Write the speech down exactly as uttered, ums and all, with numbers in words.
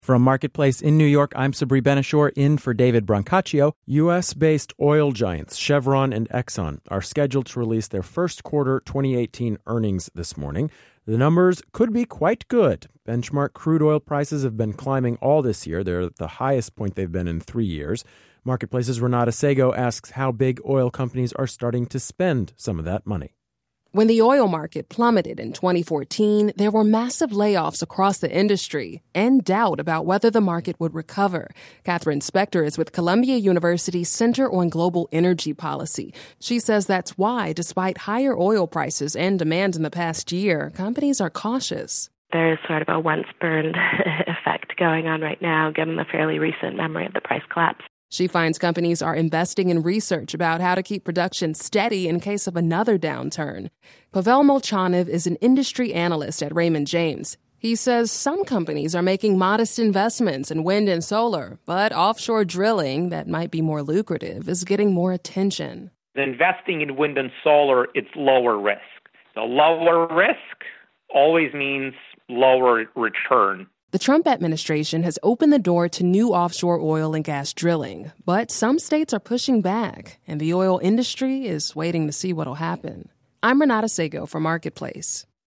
From Marketplace in New York, I'm Sabri Ben-Achour, in for David Brancaccio. U S-based oil giants Chevron and Exxon are scheduled to release their first quarter twenty eighteen earnings this morning. The numbers could be quite good. Benchmark crude oil prices have been climbing all this year. They're at the highest point they've been in three years. Marketplace's Renata Sego asks how big oil companies are starting to spend some of that money. When the oil market plummeted in twenty fourteen, there were massive layoffs across the industry and doubt about whether the market would recover. Catherine Spector is with Columbia University's Center on Global Energy Policy. She says that's why, despite higher oil prices and demand in the past year, companies are cautious. There is sort of a once-burned effect going on right now, given the fairly recent memory of the price collapse. She finds companies are investing in research about how to keep production steady in case of another downturn. Pavel Molchanov is an industry analyst at Raymond James. He says some companies are making modest investments in wind and solar, but offshore drilling, that might be more lucrative, is getting more attention. Investing in wind and solar, it's lower risk. The lower risk always means lower return. The Trump administration has opened the door to new offshore oil and gas drilling, but some states are pushing back, and the oil industry is waiting to see what'll happen. I'm Renata Sego for Marketplace.